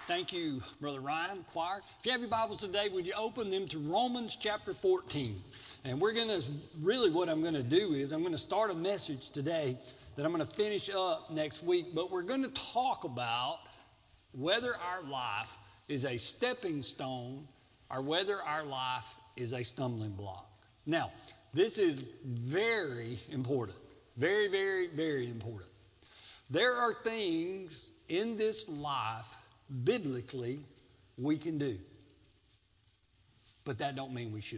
Thank you, Brother Ryan, choir. If you have your Bibles today, would you open them to Romans chapter 14? And what I'm going to do is I'm going to start a message today that I'm going to finish up next week. But we're going to talk about whether our life is a stepping stone or whether our life is a stumbling block. Now, this is very important. Very, very, very important. There are things in this life biblically we can do, but that don't mean we should.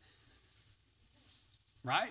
Right?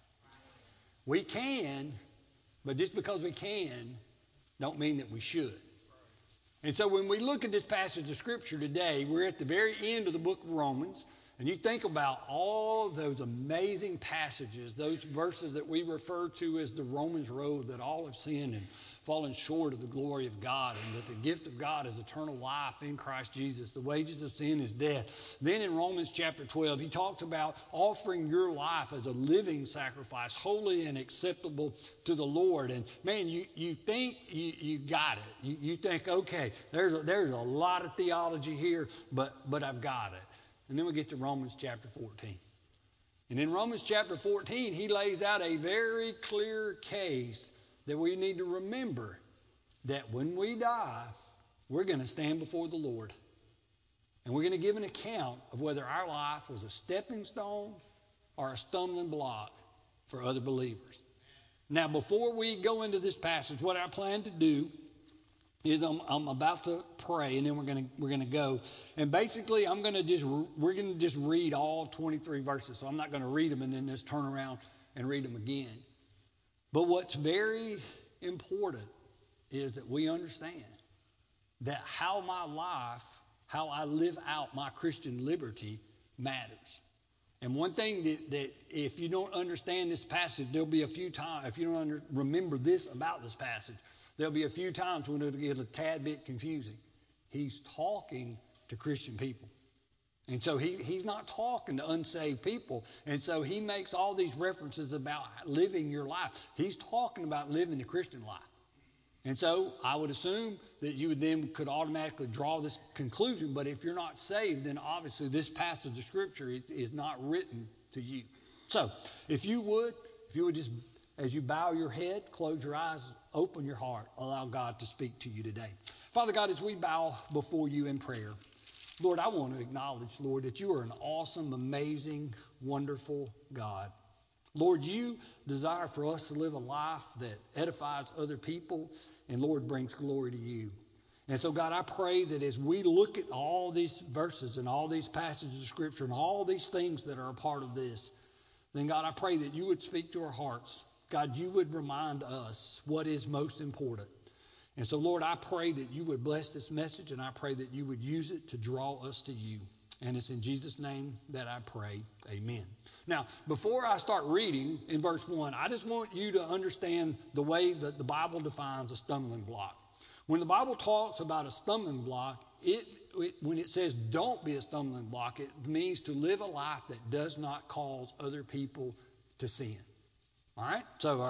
We can, but just because we can don't mean that we should. And so when we look at this passage of Scripture today, we're at the very end of the book of Romans, and you think about all those amazing passages, those verses that we refer to as the Romans road, that all have sinned and fallen short of the glory of God, and that the gift of God is eternal life in Christ Jesus. The wages of sin is death. Then in Romans chapter 12, he talks about offering your life as a living sacrifice, holy and acceptable to the Lord. And man, you think you got it. You think, okay, there's a lot of theology here, but I've got it. And then we get to Romans chapter 14. And in Romans chapter 14, he lays out a very clear case that we need to remember that when we die, we're going to stand before the Lord. And we're going to give an account of whether our life was a stepping stone or a stumbling block for other believers. Now, before we go into this passage, what I plan to do is I'm about to pray, and then we're gonna go. And basically, we're gonna just read all 23 verses. So I'm not gonna read them and then just turn around and read them again. But what's very important is that we understand that how I live out my Christian liberty matters. And one thing that if you don't understand this passage, there'll be a few times, if you don't remember this about this passage, there'll be a few times when it'll get a tad bit confusing. He's talking to Christian people. And so he's not talking to unsaved people. And so he makes all these references about living your life. He's talking about living the Christian life. And so I would assume that you then could automatically draw this conclusion. But if you're not saved, then obviously this passage of Scripture is not written to you. So if you would just, as you bow your head, close your eyes, open your heart, allow God to speak to you today. Father God, as we bow before you in prayer, Lord, I want to acknowledge, Lord, that you are an awesome, amazing, wonderful God. Lord, you desire for us to live a life that edifies other people and, Lord, brings glory to you. And so, God, I pray that as we look at all these verses and all these passages of Scripture and all these things that are a part of this, then, God, I pray that you would speak to our hearts. God, you would remind us what is most important. And so, Lord, I pray that you would bless this message, and I pray that you would use it to draw us to you. And it's in Jesus' name that I pray. Amen. Now, before I start reading in verse 1, I just want you to understand the way that the Bible defines a stumbling block. When the Bible talks about a stumbling block, when it says don't be a stumbling block, it means to live a life that does not cause other people to sin. All right?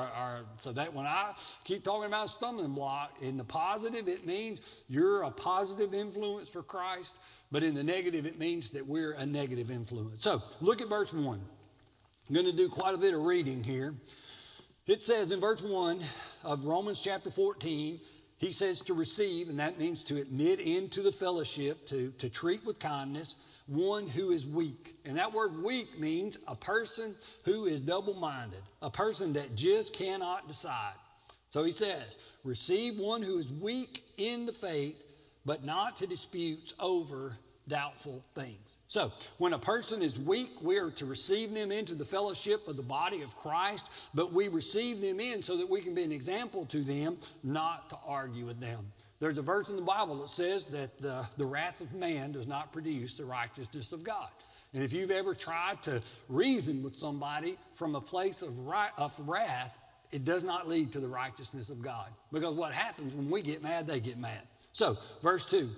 So that when I keep talking about stumbling block, in the positive, it means you're a positive influence for Christ. But in the negative, it means that we're a negative influence. So look at verse 1. I'm going to do quite a bit of reading here. It says in verse 1 of Romans chapter 14, he says to receive, and that means to admit into the fellowship, to treat with kindness, one who is weak. And that word weak means a person who is double-minded, a person that just cannot decide. So he says, receive one who is weak in the faith, but not to disputes over doubtful things. So when a person is weak, we are to receive them into the fellowship of the body of Christ, but we receive them in so that we can be an example to them, not to argue with them. There's a verse in the Bible that says that the wrath of man does not produce the righteousness of God. And if you've ever tried to reason with somebody from a place of wrath, it does not lead to the righteousness of God. Because what happens when we get mad, they get mad. So, verse 2,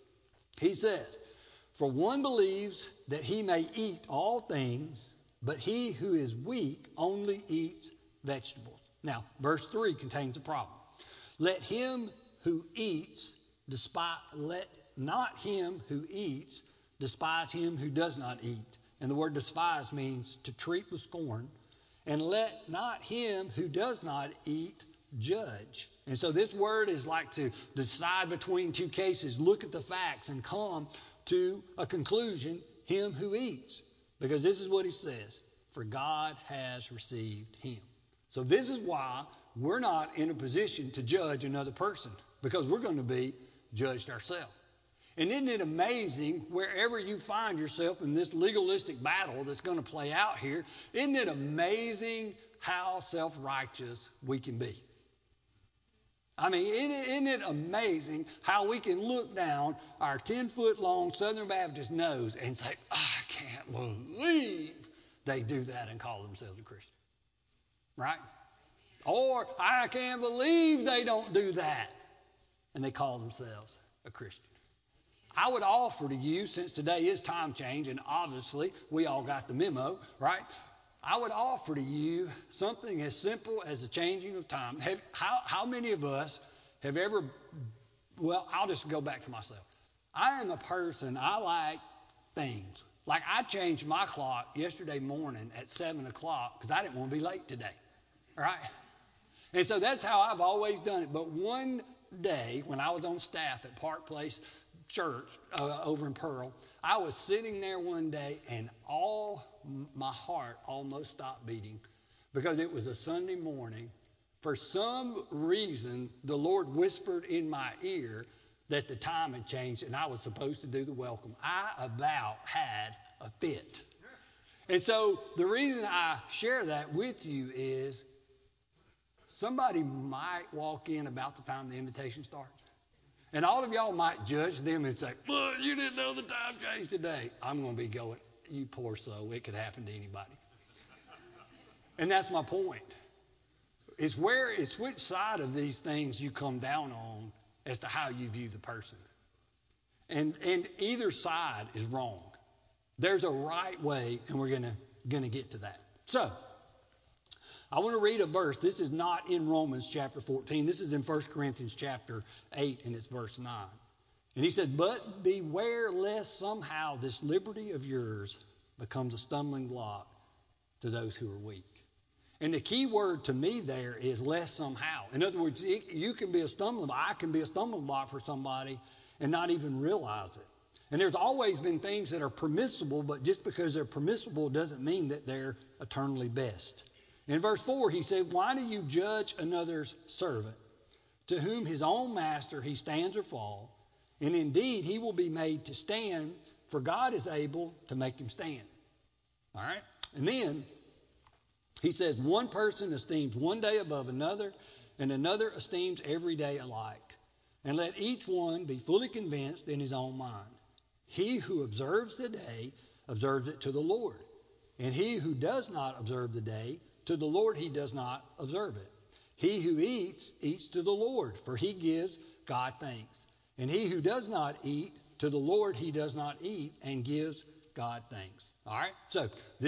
he says, for one believes that he may eat all things, but he who is weak only eats vegetables. Now, verse 3 contains a problem. Let him who eats not him who eats despise him who does not eat. And the word despise means to treat with scorn. And let not him who does not eat judge. And so this word is like to decide between two cases, look at the facts and come to a conclusion, him who eats. Because this is what he says, for God has received him. So this is why we're not in a position to judge another person, because we're going to be judged ourselves. And isn't it amazing, wherever you find yourself in this legalistic battle that's going to play out here, isn't it amazing how self-righteous we can be? I mean, isn't it amazing how we can look down our 10-foot-long Southern Baptist nose and say, I can't believe they do that and call themselves a Christian, right? Or, I can't believe they don't do that and they call themselves a Christian. I would offer to you, since today is time change, and obviously we all got the memo, right? I would offer to you something as simple as the changing of time. How many of us have ever, well, I'll just go back to myself. I am a person, I like things. Like I changed my clock yesterday morning at 7 o'clock because I didn't want to be late today, right? And so that's how I've always done it. But one day when I was on staff at Park Place Church over in Pearl, I was sitting there one day and my heart almost stopped beating because it was a Sunday morning. For some reason, the Lord whispered in my ear that the time had changed and I was supposed to do the welcome. I about had a fit. And so the reason I share that with you is somebody might walk in about the time the invitation starts. And all of y'all might judge them and say, well, you didn't know the time changed today. I'm going to be going, you poor soul, it could happen to anybody. And that's my point. It's which side of these things you come down on as to how you view the person. And either side is wrong. There's a right way, and we're going to get to that. So, I want to read a verse. This is not in Romans chapter 14. This is in 1 Corinthians chapter 8, and it's verse 9. And he said, but beware lest somehow this liberty of yours becomes a stumbling block to those who are weak. And the key word to me there is lest somehow. In other words, you can be a stumbling block. I can be a stumbling block for somebody and not even realize it. And there's always been things that are permissible, but just because they're permissible doesn't mean that they're eternally best. In verse 4, he said, why do you judge another's servant, to whom his own master he stands or falls? And indeed, he will be made to stand, for God is able to make him stand. All right? And then he says, one person esteems one day above another, and another esteems every day alike. And let each one be fully convinced in his own mind. He who observes the day observes it to the Lord. And he who does not observe the day, to the Lord he does not observe it. He who eats, eats to the Lord, for he gives God thanks. And he who does not eat, to the Lord he does not eat, and gives God thanks. All right? So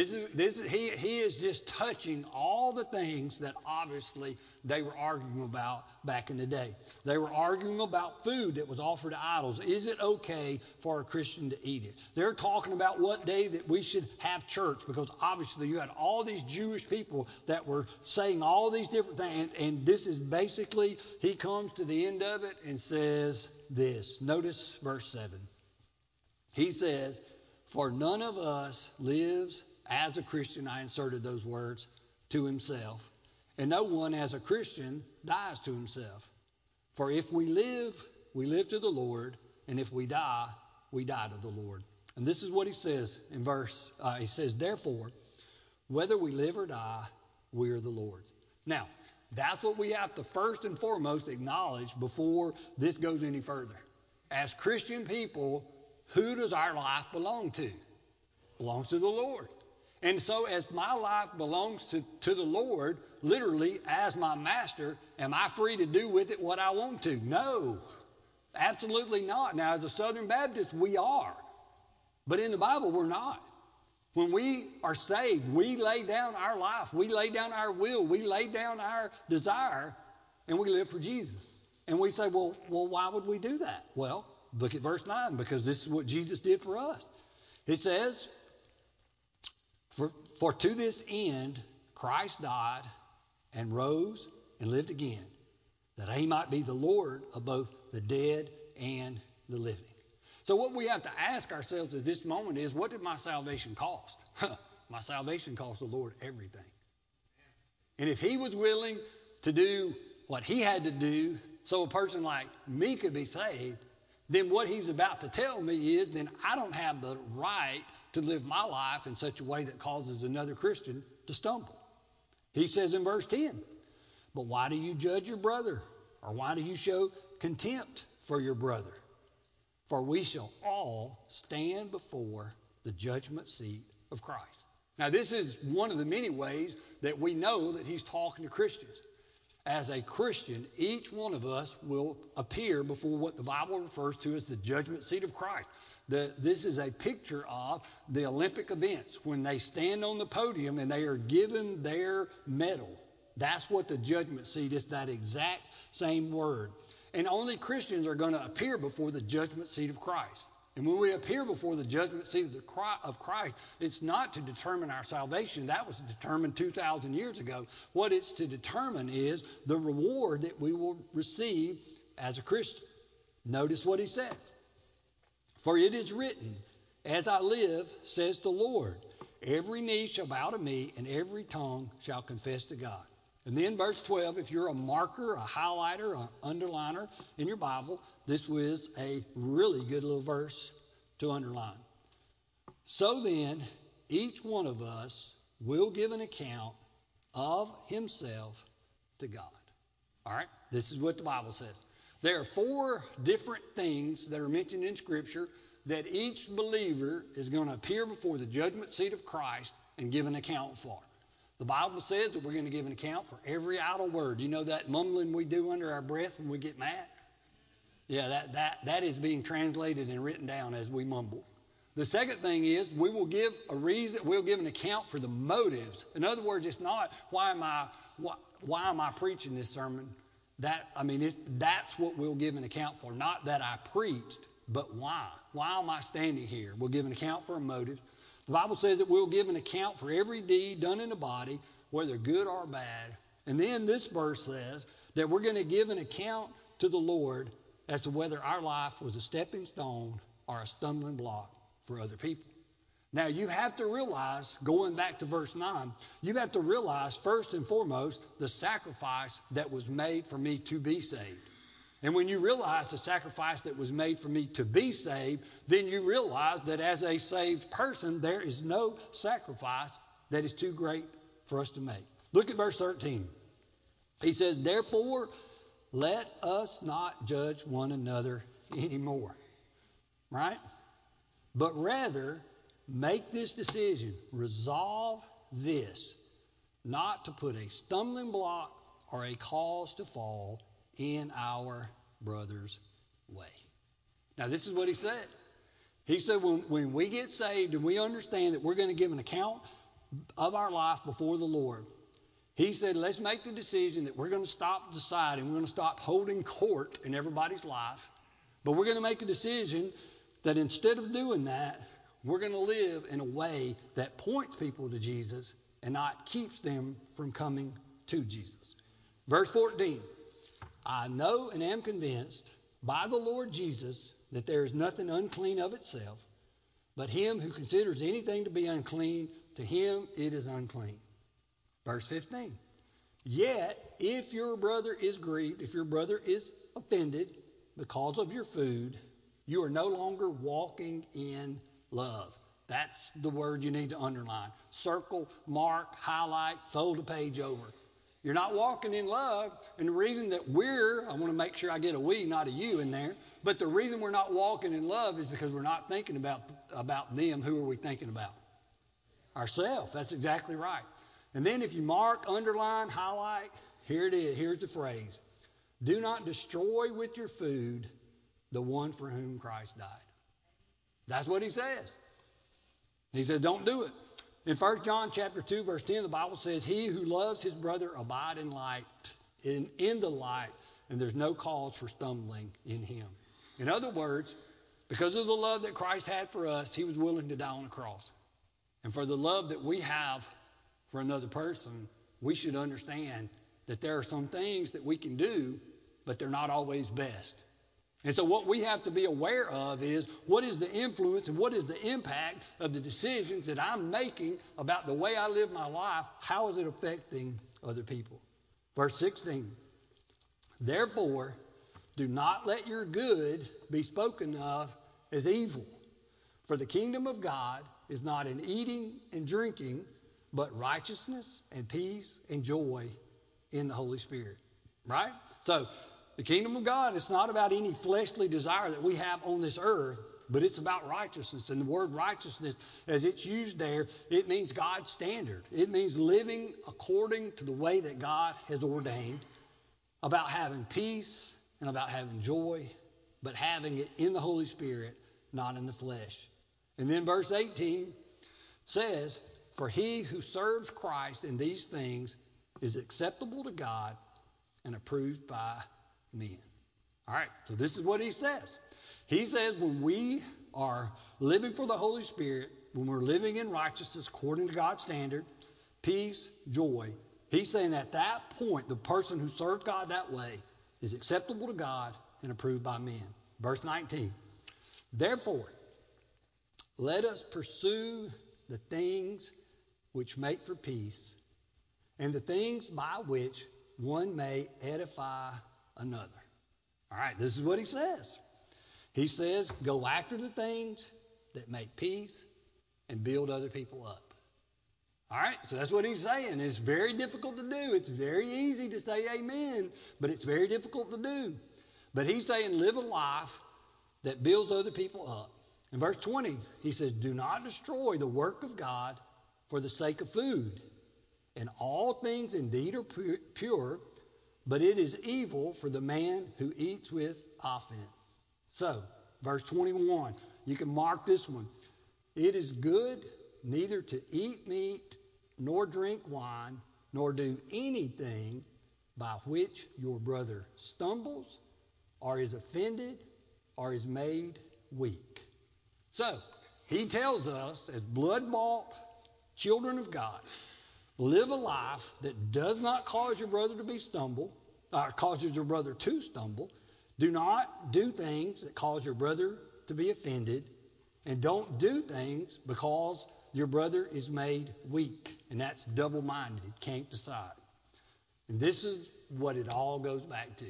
he is just touching all the things that obviously they were arguing about back in the day. They were arguing about food that was offered to idols. Is it okay for a Christian to eat it? They're talking about what day that we should have church, because obviously you had all these Jewish people that were saying all these different things. And this is basically, he comes to the end of it and says this. Notice verse 7. He says, for none of us lives as a Christian, I inserted those words, to himself. And no one as a Christian dies to himself. For if we live to the Lord. And if we die to the Lord. And this is what he says in verse, he says, therefore, whether we live or die, we are the Lord's. Now, that's what we have to first and foremost acknowledge before this goes any further. As Christian people, who does our life belong to? Belongs to the Lord. And so as my life belongs to the Lord, literally as my master, am I free to do with it what I want to? No, absolutely not. Now, as a Southern Baptist, we are. But in the Bible, we're not. When we are saved, we lay down our life. We lay down our will. We lay down our desire, and we live for Jesus. And we say, well, why would we do that? Well, look at verse 9, because this is what Jesus did for us. It says, for to this end Christ died and rose and lived again, that he might be the Lord of both the dead and the living. So what we have to ask ourselves at this moment is, what did my salvation cost? My salvation cost the Lord everything. And if he was willing to do what he had to do so a person like me could be saved, then what he's about to tell me is, then I don't have the right to live my life in such a way that causes another Christian to stumble. He says in verse 10, but why do you judge your brother? Or why do you show contempt for your brother? For we shall all stand before the judgment seat of Christ. Now, this is one of the many ways that we know that he's talking to Christians. As a Christian, each one of us will appear before what the Bible refers to as the judgment seat of Christ. This is a picture of the Olympic events when they stand on the podium and they are given their medal. That's what the judgment seat is, that exact same word. And only Christians are going to appear before the judgment seat of Christ. And when we appear before the judgment seat of Christ, it's not to determine our salvation. That was determined 2,000 years ago. What it's to determine is the reward that we will receive as a Christian. Notice what he says. For it is written, as I live, says the Lord, every knee shall bow to me and every tongue shall confess to God. And then verse 12, if you're a marker, a highlighter, an underliner in your Bible, this was a really good little verse to underline. So then, each one of us will give an account of himself to God. All right? This is what the Bible says. There are 4 different things that are mentioned in Scripture that each believer is going to appear before the judgment seat of Christ and give an account for. The Bible says that we're going to give an account for every idle word. You know that mumbling we do under our breath when we get mad? Yeah, that is being translated and written down as we mumble. The second thing is we'll give an account for the motives. In other words, it's not why am I preaching this sermon? That's what we'll give an account for. Not that I preached, but why? Why am I standing here? We'll give an account for a motive. The Bible says that we'll give an account for every deed done in the body, whether good or bad. And then this verse says that we're going to give an account to the Lord as to whether our life was a stepping stone or a stumbling block for other people. Now, you have to realize, going back to verse 9, you have to realize first and foremost the sacrifice that was made for me to be saved. And when you realize the sacrifice that was made for me to be saved, then you realize that as a saved person, there is no sacrifice that is too great for us to make. Look at verse 13. He says, therefore, let us not judge one another anymore. Right? But rather, make this decision. Resolve this, not to put a stumbling block or a cause to fall in our brother's way. Now, this is what he said. He said when we get saved and we understand that we're going to give an account of our life before the Lord, he said, let's make the decision that we're going to stop deciding, we're going to stop holding court in everybody's life, but we're going to make a decision that instead of doing that, we're going to live in a way that points people to Jesus and not keeps them from coming to Jesus. Verse 14. I know and am convinced by the Lord Jesus that there is nothing unclean of itself, but him who considers anything to be unclean, to him it is unclean. Verse 15. Yet, if your brother is grieved, if your brother is offended because of your food, you are no longer walking in love. That's the word you need to underline. Circle, mark, highlight, fold a page over. You're not walking in love, and the reason that I want to make sure I get a we, not a you in there, but the reason we're not walking in love is because we're not thinking about them. Who are we thinking about? Ourselves. That's exactly right. And then if you mark, underline, highlight, here it is. Here's the phrase. Do not destroy with your food the one for whom Christ died. That's what he says. He says, don't do it. In 1 John chapter 2, verse 10, the Bible says, he who loves his brother abide in light, in the light, and there's no cause for stumbling in him. In other words, because of the love that Christ had for us, he was willing to die on the cross. And for the love that we have for another person, we should understand that there are some things that we can do, but they're not always best. And so what we have to be aware of is what is the influence and what is the impact of the decisions that I'm making about the way I live my life. How is it affecting other people? Verse 16, therefore, do not let your good be spoken of as evil. For the kingdom of God is not in eating and drinking, but righteousness and peace and joy in the Holy Spirit. Right? So, the kingdom of God is not about any fleshly desire that we have on this earth, but it's about righteousness. And the word righteousness, as it's used there, it means God's standard. It means living according to the way that God has ordained, about having peace and about having joy, but having it in the Holy Spirit, not in the flesh. And then verse 18 says, for he who serves Christ in these things is acceptable to God and approved by men. All right, so this is what he says. He says when we are living for the Holy Spirit, when we're living in righteousness according to God's standard, peace, joy, he's saying at that point, the person who serves God that way is acceptable to God and approved by men. Verse 19, therefore, let us pursue the things which make for peace and the things by which one may edify another. All right, this is what he says. He says, go after the things that make peace and build other people up. All right, so that's what he's saying. It's very difficult to do. It's very easy to say amen, but it's very difficult to do. But he's saying live a life that builds other people up. In verse 20, he says, do not destroy the work of God for the sake of food. And all things indeed are pure, but it is evil for the man who eats with offense. So, verse 21, you can mark this one. It is good neither to eat meat, nor drink wine, nor do anything by which your brother stumbles, or is offended, or is made weak. So, he tells us as blood-bought children of God, live a life that does not cause your brother to causes your brother to stumble. Do not do things that cause your brother to be offended. And don't do things because your brother is made weak. And that's double-minded. He can't decide. And this is what it all goes back to.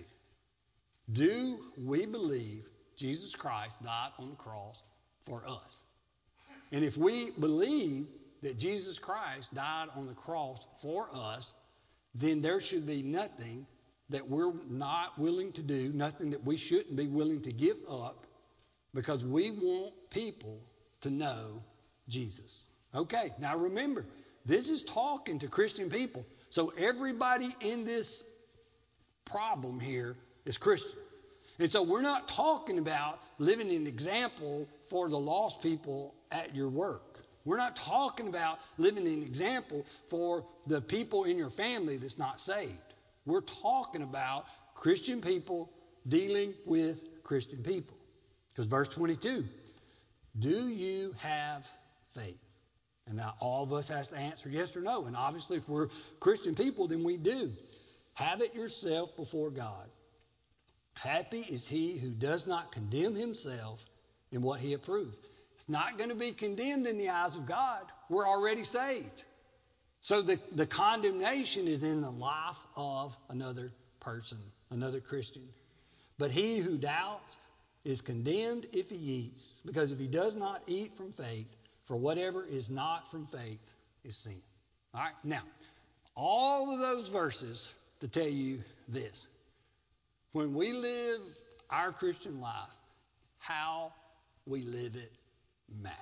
Do we believe Jesus Christ died on the cross for us? And if we believe that Jesus Christ died on the cross for us, then there should be nothing that we're not willing to do, nothing that we shouldn't be willing to give up, because we want people to know Jesus. Okay, now remember, this is talking to Christian people. So everybody in this problem here is Christian. And so we're not talking about living an example for the lost people at your work. We're not talking about living an example for the people in your family that's not saved. We're talking about Christian people dealing with Christian people. Because verse 22, do you have faith? And now all of us has to answer yes or no. And obviously if we're Christian people, then we do. Have it yourself before God. Happy is he who does not condemn himself in what he approved. It's not going to be condemned in the eyes of God. We're already saved. So the condemnation is in the life of another person, another Christian. But he who doubts is condemned if he eats, because if he does not eat from faith, for whatever is not from faith is sin. All right, now, all of those verses to tell you this. When we live our Christian life, how we live it matters.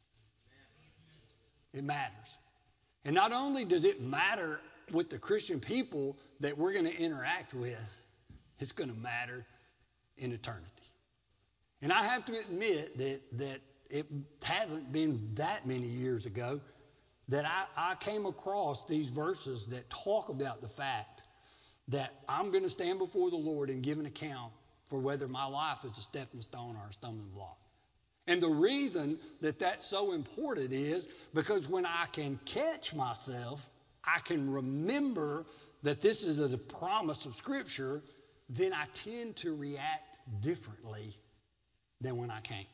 It matters. And not only does it matter with the Christian people that we're going to interact with, it's going to matter in eternity. And I have to admit that it hasn't been that many years ago that I came across these verses that talk about the fact that I'm going to stand before the Lord and give an account for whether my life is a stepping stone or a stumbling block. And the reason that that's so important is because when I can catch myself, I can remember that this is a promise of Scripture, then I tend to react differently than when I can't.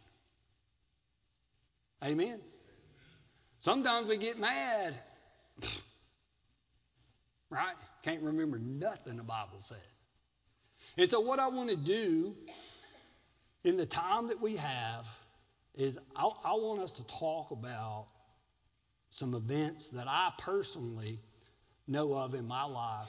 Amen? Sometimes we get mad. Right? Can't remember nothing the Bible said. And so what I want to do in the time that we have is I want us to talk about some events that I personally know of in my life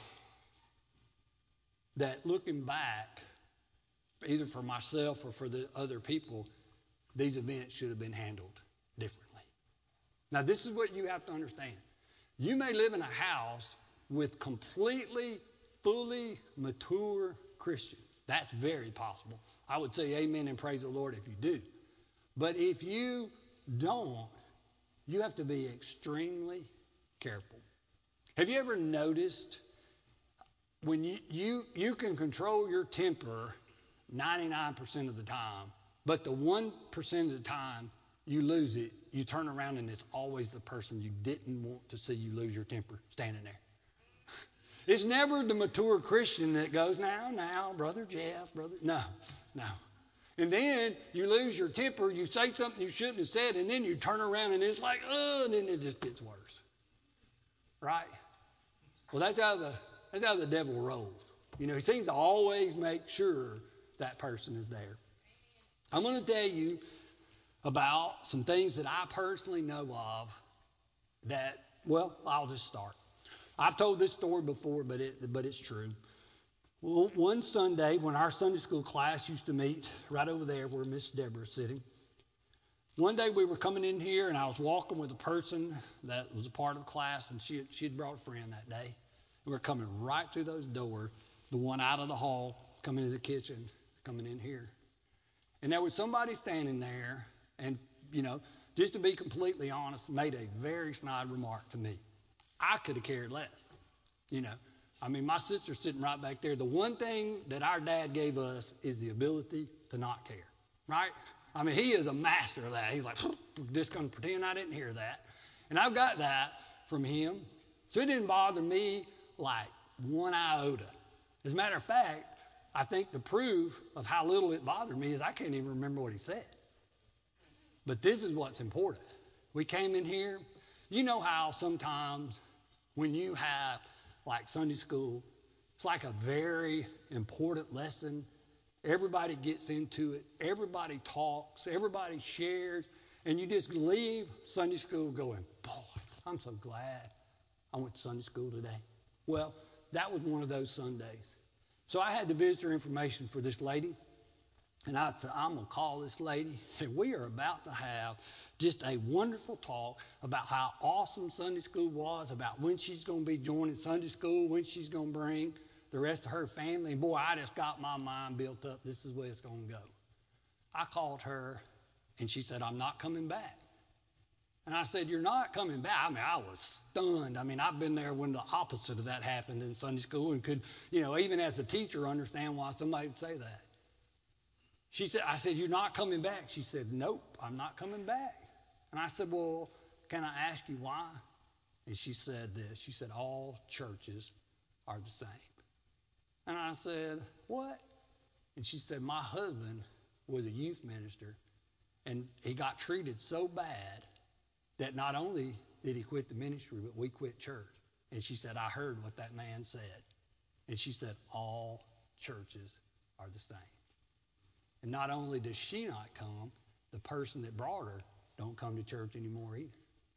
that looking back, either for myself or for the other people, these events should have been handled differently. Now, this is what you have to understand. You may live in a house with completely, fully mature Christians. That's very possible. I would say amen and praise the Lord if you do. But if you don't, you have to be extremely careful. Have you ever noticed when you can control your temper 99% of the time, but the 1% of the time you lose it, you turn around and it's always the person you didn't want to see you lose your temper standing there. It's never the mature Christian that goes, now, Brother Jeff, no. And then you lose your temper, you say something you shouldn't have said, and then you turn around and it's like, and then it just gets worse. Right? Well, that's how the devil rolls. You know, he seems to always make sure that person is there. I'm going to tell you about some things that I personally know of that, well, I'll just start. I've told this story before, but it's true. Well, one Sunday when our Sunday school class used to meet right over there where Miss Deborah's sitting, one day we were coming in here and I was walking with a person that was a part of the class, and she had brought a friend that day. And we're coming right through those doors, the one out of the hall, coming into the kitchen, coming in here. And there was somebody standing there and, you know, just to be completely honest, made a very snide remark to me. I could have cared less, you know. I mean, my sister's sitting right back there. The one thing that our dad gave us is the ability to not care, right? I mean, he is a master of that. He's like, just going to pretend I didn't hear that. And I've got that from him. So it didn't bother me like one iota. As a matter of fact, I think the proof of how little it bothered me is I can't even remember what he said. But this is what's important. We came in here. You know how sometimes when you have like Sunday school, it's like a very important lesson. Everybody gets into it. Everybody talks. Everybody shares. And you just leave Sunday school going, boy, I'm so glad I went to Sunday school today. Well, that was one of those Sundays. So I had the visitor information for this lady. And I said, I'm going to call this lady, and we are about to have just a wonderful talk about how awesome Sunday school was, about when she's going to be joining Sunday school, when she's going to bring the rest of her family. And boy, I just got my mind built up. This is where it's going to go. I called her, and she said, I'm not coming back. And I said, you're not coming back? I mean, I was stunned. I mean, I've been there when the opposite of that happened in Sunday school and could, you know, even as a teacher, understand why somebody would say that. I said, you're not coming back? She said, nope, I'm not coming back. And I said, well, can I ask you why? And she said this. She said, all churches are the same. And I said, what? And she said, my husband was a youth minister, and he got treated so bad that not only did he quit the ministry, but we quit church. And she said, I heard what that man said. And she said, all churches are the same. And not only does she not come, the person that brought her don't come to church anymore either.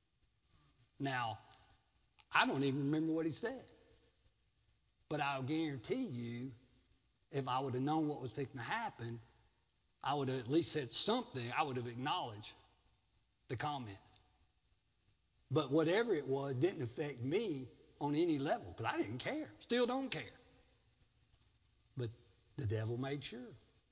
Now, I don't even remember what he said. But I'll guarantee you, if I would have known what was fixing to happen, I would have at least said something. I would have acknowledged the comment. But whatever it was didn't affect me on any level because I didn't care. Still don't care. But the devil made sure.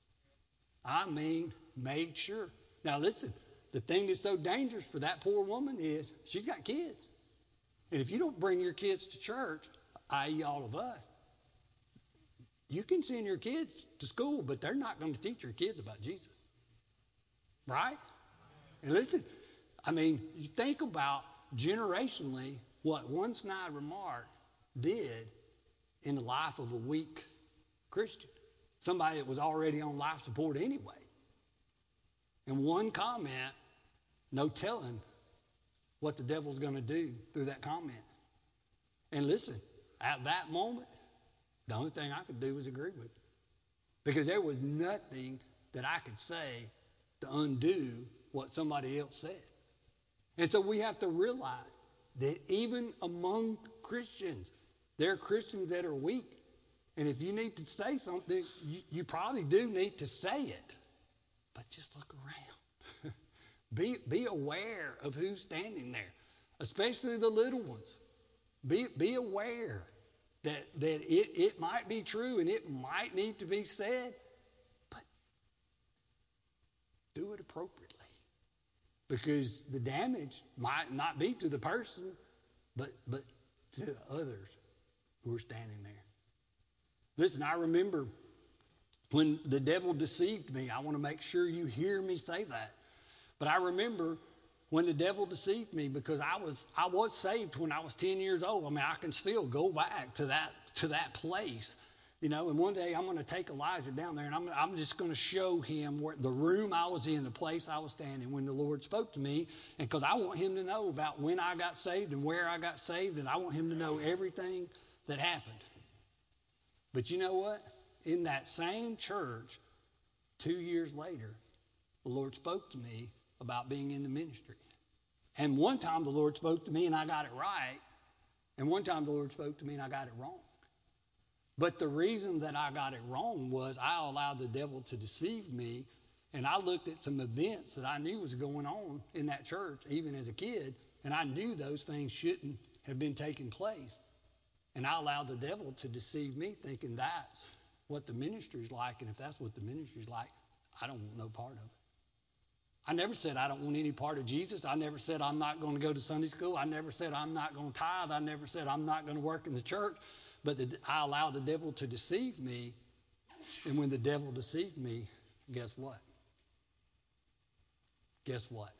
I mean, made sure. Now listen, the thing that's so dangerous for that poor woman is she's got kids. And if you don't bring your kids to church, i.e. all of us, You can send your kids to school, but they're not going to teach your kids about Jesus. Right? And listen, I mean, you think about generationally what one snide remark did in the life of a weak Christian, somebody that was already on life support anyway. And one comment, no telling what the devil's going to do through that comment. And listen, at that moment, the only thing I could do was agree with it. Because there was nothing that I could say to undo what somebody else said. And so we have to realize that even among Christians, there are Christians that are weak. And if you need to say something, you probably do need to say it. But just look around. Be aware of who's standing there, especially the little ones. Be aware that it might be true and it might need to be said, but do it appropriately. Because the damage might not be to the person, but to the others who are standing there. Listen, I remember when the devil deceived me. I want to make sure you hear me say that. But I remember when the devil deceived me, because I was saved when I was 10 years old. I mean, I can still go back to that place, you know. And one day I'm going to take Elijah down there, and I'm just going to show him where the room I was in, the place I was standing when the Lord spoke to me, and because I want him to know about when I got saved and where I got saved, and I want him to know everything that happened. But you know what? In that same church, 2 years later, the Lord spoke to me about being in the ministry. And one time the Lord spoke to me and I got it right. And one time the Lord spoke to me and I got it wrong. But the reason that I got it wrong was I allowed the devil to deceive me. And I looked at some events that I knew was going on in that church, even as a kid. And I knew those things shouldn't have been taking place. And I allowed the devil to deceive me, thinking that's what the ministry's like. And if that's what the ministry's like, I don't want no part of it. I never said I don't want any part of Jesus. I never said I'm not going to go to Sunday school. I never said I'm not going to tithe. I never said I'm not going to work in the church. But I allowed the devil to deceive me. And when the devil deceived me, guess what? Guess what?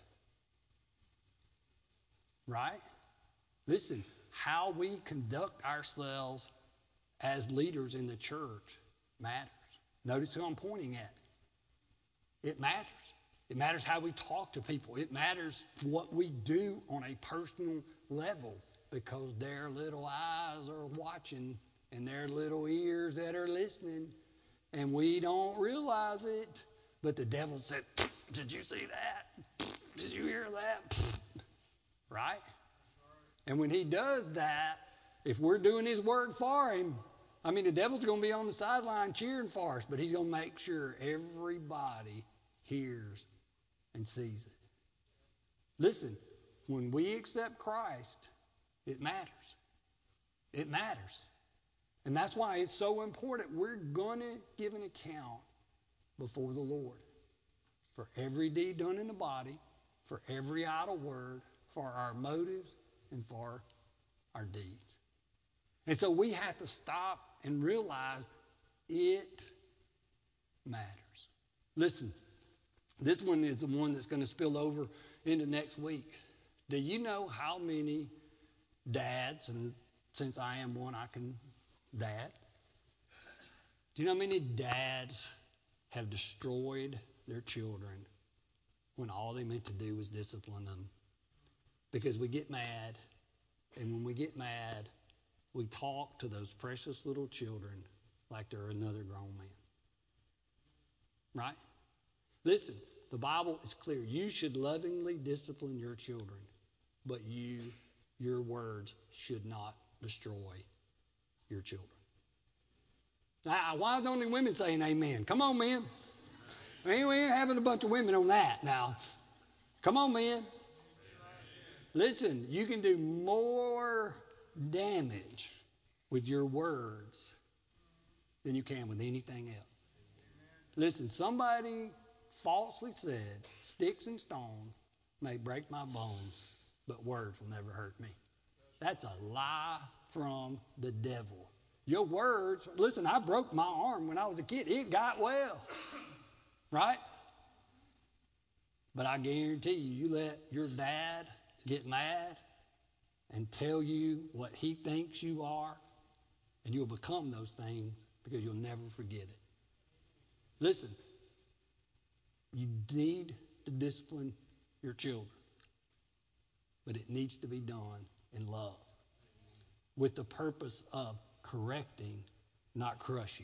Right? Listen, how we conduct ourselves as leaders in the church matters. Notice who I'm pointing at. It matters. It matters how we talk to people. It matters what we do on a personal level, because their little eyes are watching and their little ears that are listening, and we don't realize it. But the devil said, "Did you see that? Did you hear that?" Right? And when he does that, if we're doing his work for him, I mean, the devil's going to be on the sideline cheering for us, but he's going to make sure everybody hears and sees it. Listen, when we accept Christ, it matters. It matters. And that's why it's so important. We're going to give an account before the Lord for every deed done in the body, for every idle word, for our motives, and for our deeds. And so we have to stop and realize it matters. Listen, this one is the one that's going to spill over into next week. Do you know how many dads, and since I am one, I can dad. Do you know how many dads have destroyed their children when all they meant to do was discipline them? Because we get mad, and when we get mad, we talk to those precious little children like they're another grown man. Right? Listen, the Bible is clear. You should lovingly discipline your children, but your words should not destroy your children. Now, why is only women saying amen? Come on, men. We ain't having a bunch of women on that now. Come on, men. Listen, you can do more damage with your words than you can with anything else. Listen, somebody falsely said, "Sticks and stones may break my bones, but words will never hurt me." That's a lie from the devil. Your words, listen, I broke my arm when I was a kid. It got well, right? But I guarantee you, you let your dad get mad and tell you what he thinks you are, and you'll become those things because you'll never forget it. Listen, you need to discipline your children, but it needs to be done in love with the purpose of correcting, not crushing.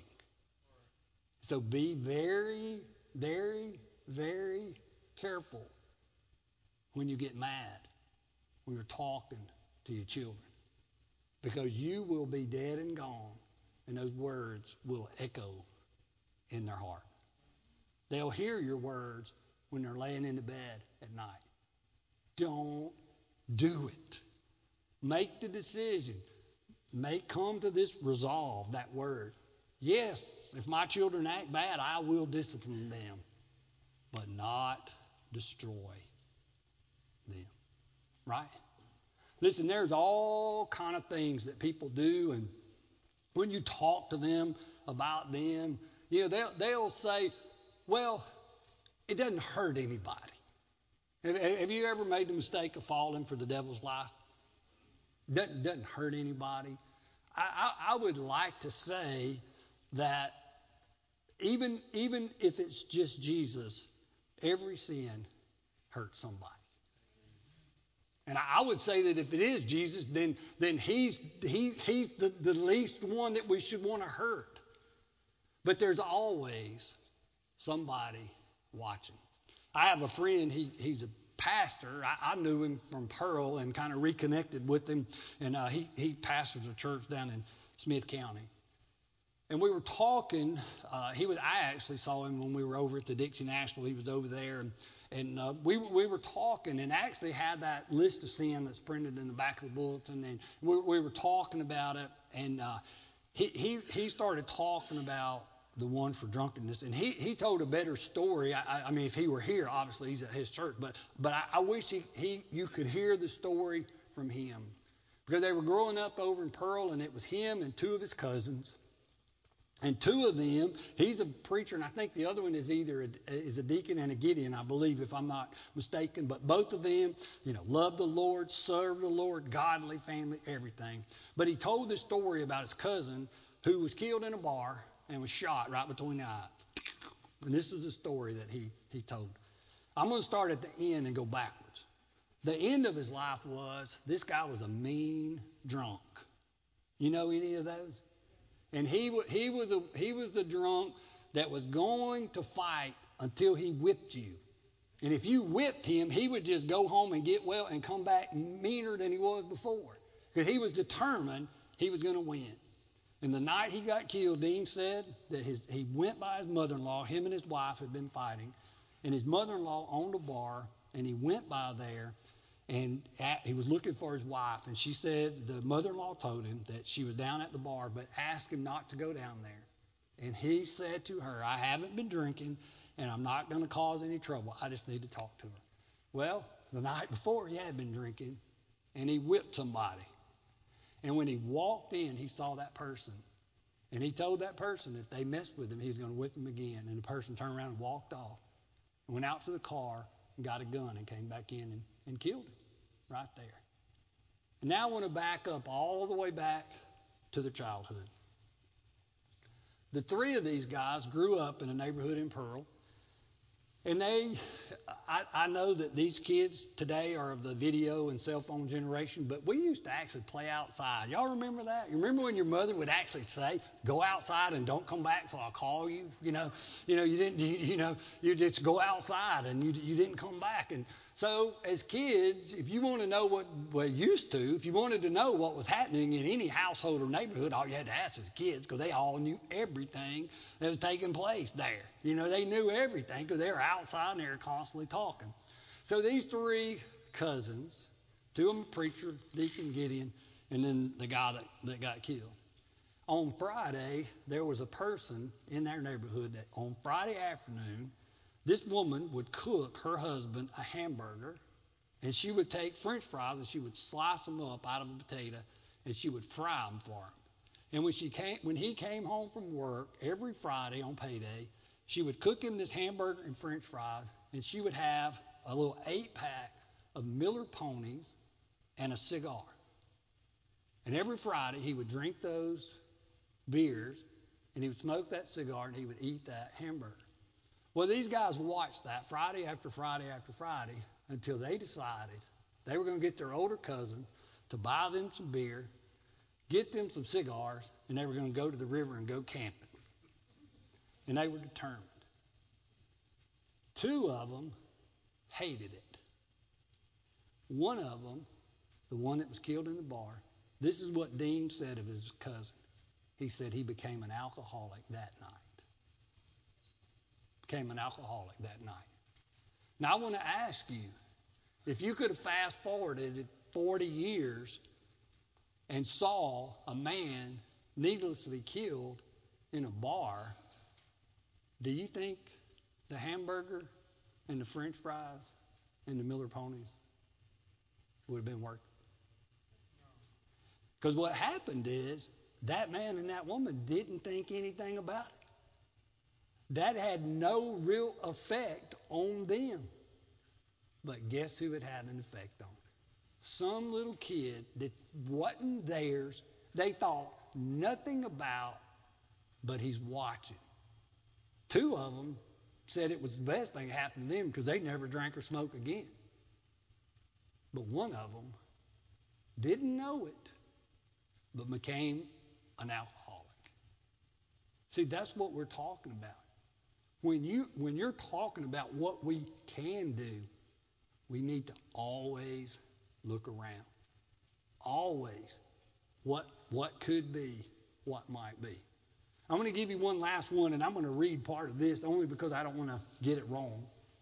So be very, very, very careful when you get mad, when you're talking to your children, because you will be dead and gone, and those words will echo in their heart. They'll hear your words when they're laying in the bed at night. Don't do it. Make the decision. Come to this resolve, that word. Yes, if my children act bad, I will discipline them, but not destroy them. Right? Listen, there's all kind of things that people do, and when you talk to them about them, they'll say, well, it doesn't hurt anybody. Have you ever made the mistake of falling for the devil's lie? Doesn't hurt anybody. I would like to say that even if it's just Jesus, every sin hurts somebody. And I would say that if it is Jesus, then he's the least one that we should want to hurt. But there's always somebody watching. I have a friend, he's a pastor. I knew him from Pearl and kind of reconnected with him. And he pastors a church down in Smith County. And we were talking. I actually saw him when we were over at the Dixie National. He was over there. And we were talking and actually had that list of sin that's printed in the back of the bulletin. And we were talking about it. And he started talking about the one for drunkenness. And he told a better story. I mean, if he were here, obviously he's at his church. But I wish you could hear the story from him. Because they were growing up over in Pearl, and it was him and two of his cousins. And two of them, he's a preacher, and I think the other one is either a deacon and a Gideon, I believe, if I'm not mistaken. But both of them, love the Lord, serve the Lord, godly family, everything. But he told this story about his cousin who was killed in a bar and was shot right between the eyes. And this is the story that he told. I'm going to start at the end and go backwards. The end of his life was, this guy was a mean drunk. You know any of those? And he was the drunk that was going to fight until he whipped you. And if you whipped him, he would just go home and get well and come back meaner than he was before. Because he was determined he was going to win. And the night he got killed, Dean said that he went by his mother-in-law. Him and his wife had been fighting. And his mother-in-law owned a bar, and he went by there. And he was looking for his wife, and she said the mother-in-law told him that she was down at the bar, but asked him not to go down there. And he said to her, I haven't been drinking, and I'm not going to cause any trouble. I just need to talk to her. Well, the night before, he had been drinking, and he whipped somebody. And when he walked in, he saw that person. And he told that person if they messed with him, he's going to whip them again. And the person turned around and walked off, and went out to the car and got a gun and came back in and killed him right there. And now I want to back up all the way back to their childhood. The three of these guys grew up in a neighborhood in Pearl. And I know that these kids today are of the video and cell phone generation, but we used to actually play outside. Y'all remember that? You remember when your mother would actually say, go outside and don't come back till I call you? You just go outside and you didn't come back. And so as kids, if you want to know if you wanted to know what was happening in any household or neighborhood, all you had to ask was kids, because they all knew everything that was taking place there. They knew everything because they were outside and they were constantly talking. So these three cousins, two of them a preacher, Deacon Gideon, and then the guy that got killed. On Friday, there was a person in their neighborhood that on Friday afternoon, this woman would cook her husband a hamburger, and she would take French fries and she would slice them up out of a potato, and she would fry them for him. And when he came home from work every Friday on payday, she would cook him this hamburger and French fries, and she would have a little 8-pack of Miller Ponies and a cigar. And every Friday he would drink those beers, and he would smoke that cigar, and he would eat that hamburger. Well, these guys watched that Friday after Friday after Friday until they decided they were going to get their older cousin to buy them some beer, get them some cigars, and they were going to go to the river and go camping. And they were determined. 2 of them hated it. One of them, the one that was killed in the bar, this is what Dean said of his cousin. He said he became an alcoholic that night. Became an alcoholic that night. Now, I want to ask you, if you could have fast forwarded it 40 years and saw a man needlessly killed in a bar, do you think the hamburger and the French fries and the Miller Ponies would have been worth it? Because what happened is that man and that woman didn't think anything about it. That had no real effect on them. But guess who it had an effect on? Some little kid that wasn't theirs, they thought nothing about, but he's watching. 2 of them said it was the best thing that happened to them because they never drank or smoked again. But one of them didn't know it, but became an alcoholic. See, that's what we're talking about. When you're talking about what we can do, we need to always look around. Always. What could be, what might be. I'm going to give you one last one, and I'm going to read part of this only because I don't want to get it wrong.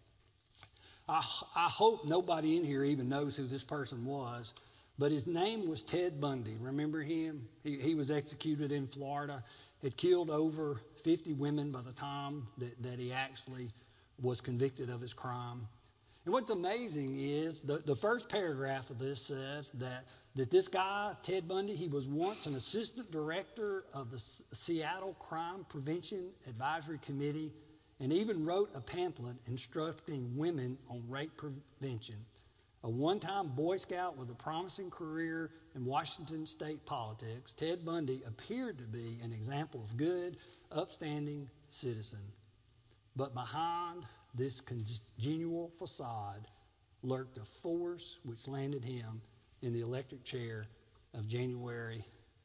I hope nobody in here even knows who this person was, but his name was Ted Bundy. Remember him? He was executed in Florida, had killed over 50 women by the time that he actually was convicted of his crime. And what's amazing is the first paragraph of this says that this guy, Ted Bundy, he was once an assistant director of the Seattle Crime Prevention Advisory Committee and even wrote a pamphlet instructing women on rape prevention. A one-time Boy Scout with a promising career in Washington state politics, Ted Bundy appeared to be an example of good, upstanding citizen. But behind this congenial facade lurked a force which landed him in the electric chair of January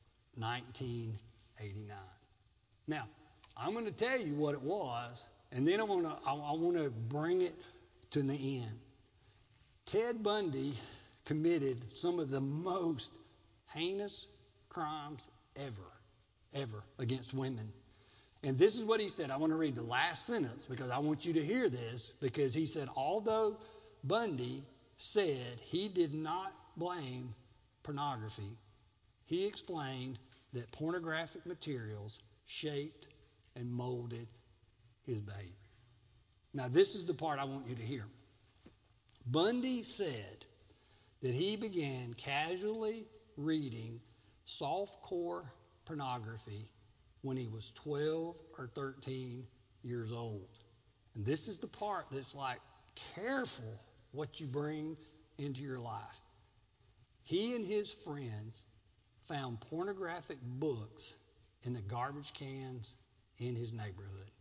1989. Now, I'm going to tell you what it was, and then I want to bring it to the end. Ted Bundy committed some of the most heinous crimes ever against women. And this is what he said. I want to read the last sentence because I want you to hear this, because he said, although Bundy said he did not blame pornography, he explained that pornographic materials shaped and molded his behavior. Now, this is the part I want you to hear. Bundy said that he began casually reading softcore pornography when he was 12 or 13 years old. And this is the part that's like, careful what you bring into your life. He and his friends found pornographic books in the garbage cans in his neighborhood.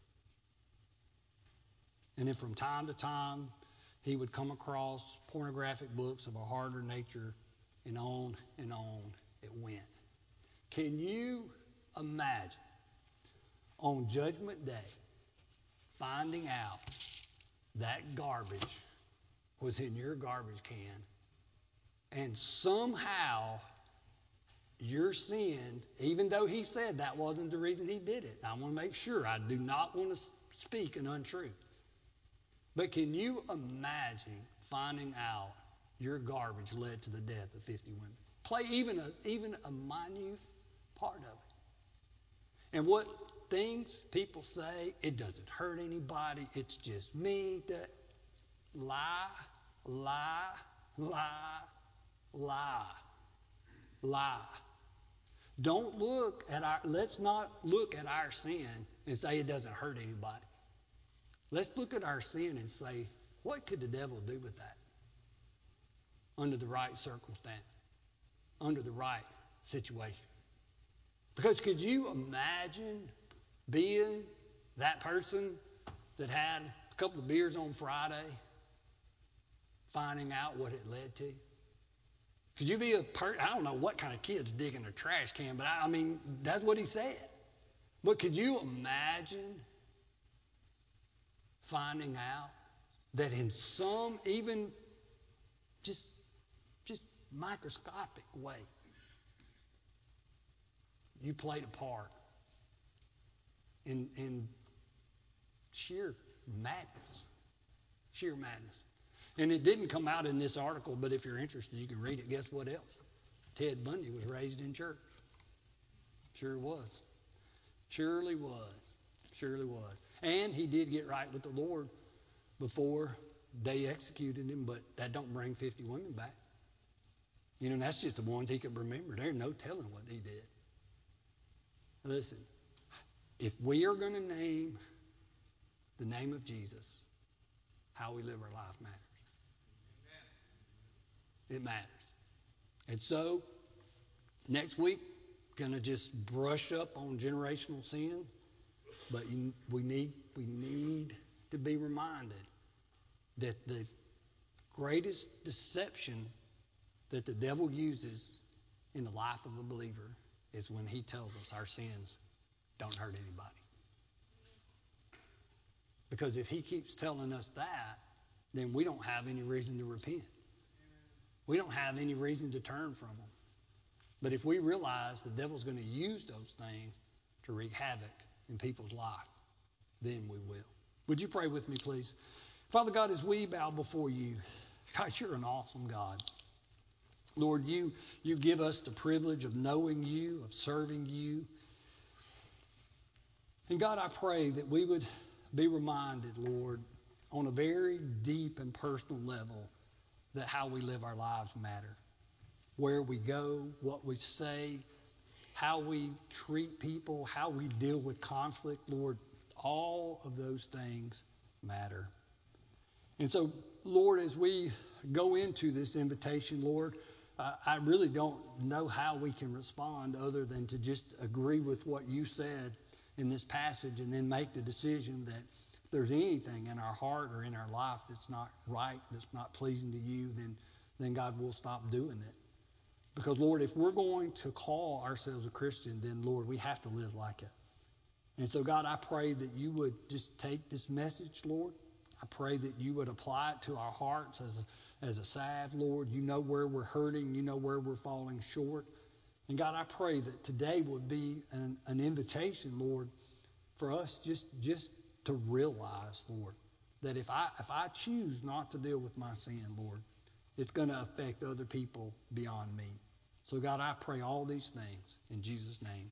And then from time to time, he would come across pornographic books of a harder nature, and on it went. Can you imagine on Judgment Day finding out that garbage was in your garbage can, and somehow your sin, even though he said that wasn't the reason he did it. I want to make sure I do not want to speak an untruth. But can you imagine finding out your garbage led to the death of 50 women? Play even a minute part of it. And what things people say, it doesn't hurt anybody, it's just me. That lie, lie, lie, lie, lie. Let's not look at our sin and say it doesn't hurt anybody. Let's look at our sin and say, what could the devil do with that? Under the right circumstance, under the right situation. Because could you imagine being that person that had a couple of beers on Friday, finding out what it led to? Could you be I don't know what kind of kid's digging a trash can, but I mean, that's what he said. But could you imagine finding out that in some even just microscopic way, you played a part in sheer madness. Sheer madness. And it didn't come out in this article, but if you're interested, you can read it. Guess what else? Ted Bundy was raised in church. Sure was. Surely was. Surely was. And he did get right with the Lord before they executed him, but that don't bring 50 women back. You know, that's just the ones he could remember. There's no telling what he did. Listen, if we are going to name the name of Jesus, how we live our life matters. It matters. And so, next week, going to just brush up on generational sin, but we need to be reminded that the greatest deception that the devil uses in the life of a believer is when he tells us our sins don't hurt anybody. Because if he keeps telling us that, then we don't have any reason to repent. We don't have any reason to turn from them. But if we realize the devil's going to use those things to wreak havoc in people's life, then we will. Would you pray with me, please? Father God, as we bow before you, God, you're an awesome God. Lord, you give us the privilege of knowing you, of serving you. And God, I pray that we would be reminded, Lord, on a very deep and personal level, that how we live our lives matter. Where we go, what we say, how we treat people, how we deal with conflict, Lord, all of those things matter. And so, Lord, as we go into this invitation, Lord, I really don't know how we can respond other than to just agree with what you said in this passage and then make the decision that if there's anything in our heart or in our life that's not right, that's not pleasing to you, then God will stop doing it. Because, Lord, if we're going to call ourselves a Christian, then, Lord, we have to live like it. And so, God, I pray that you would just take this message, Lord. I pray that you would apply it to our hearts as a salve, Lord. You know where we're hurting. You know where we're falling short. And, God, I pray that today would be an invitation, Lord, for us just to realize, Lord, that if I choose not to deal with my sin, Lord, it's going to affect other people beyond me. So, God, I pray all these things in Jesus' name.